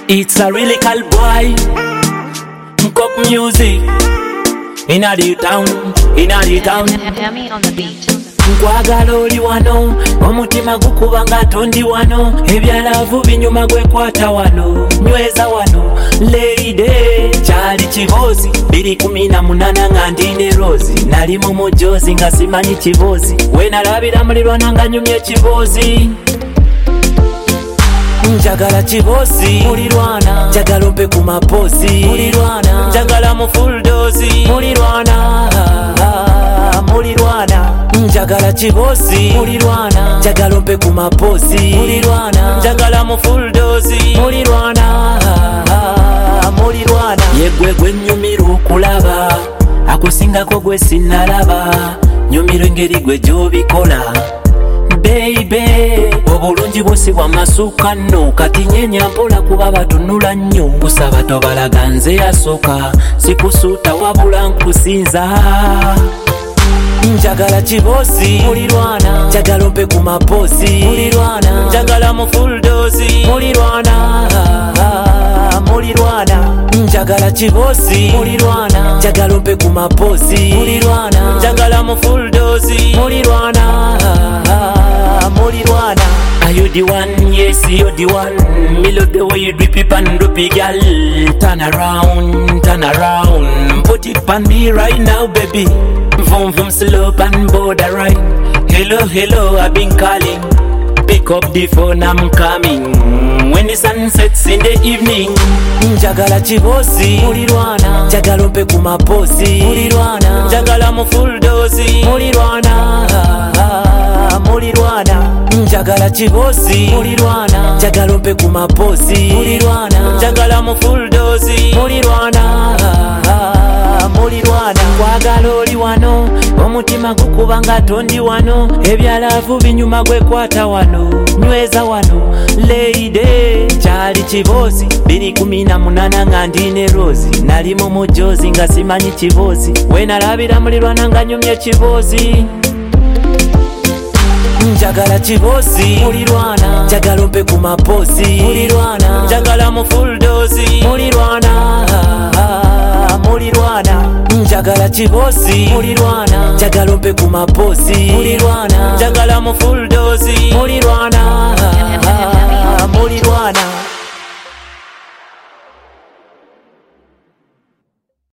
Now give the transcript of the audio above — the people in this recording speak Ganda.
It's a really cool boy. Cook music. Inna the town, inna the town. Emmy on the beat. Nkwagala oli wano, omutima gukuba nga tondi wano, ebyalavu binyuma gwekwata wano, nyweza wano, lady, kyali kibozi, 2018 nga ndine rozi, nali mu mujozi nga simanyi kibozi, we nalabira mulirwana nga nyumye ekibozi. Njagala kibozi, mulirwana, njagala ompe ku maposi, mulirwana, njagala mu full dozi, mulirwana, mulirwana. Njagala kibozi, mulirwana, njagala ompe ku maposi, mulirwana, njagala mu full dozi, mulirwana, mulirwana. Yegwe gwe nyumira okulaba, akusingako gwe sinnalaba, nyumira engeri gwe gy'obikola. Baby, obulungi bwosi bw'amasuuka nno, kati nyenya mpola kuba batunula nnyo, kusaba tobalaga nze yasooka, sikusuuta wabula nkusinza. Njagala kibozi, mulirwana, njagala ompe ku maposi, mulirwana, njagala mu full dozi, mulirwana, mulirwana. Njagala kibozi, mulirwana, njagala ompe ku maposi, mulirwana, njagala mu full dozi, mulirwana, mulirwana. Are you the one? Yes, you're the one. Me love the way you drip it and drop it, girl. Turn around, put it on me right now, baby. Vroom vroom slow and borderline. Hello, hello, I've been calling. Pick up the phone, I'm coming. When the sun sets in the evening. Njagala kibozi, mulirwana, njagala ompe ku maposi, mulirwana, njagala mu full dozi, mulirwana, mulirwana. Njagala kibozi, mulirwana, njagala ompe ku maposi, mulirwana, njagala mu full dozi, mulirwana, mulirwana. Nkwagala oli wano, omutima gukuba nga tondi wano, ebyalavu binyuma gwekwata wano, nyweza wano, lady, kyali kibozi, 2018 nga ndine rozi, nali mu mujozi nga simanyi kibozi, we nalabira mulirwana nga nyumye kibozi. Njagala kibozi, mulirwana, njagala ompe ku maposi, mulirwana, njagala mu full dozi, mulirwana, mulirwana. Njagala kibozi, mulirwana, njagala ompe ku maposi, mulirwana, njagala mu full dozi, mulirwana, mulirwana.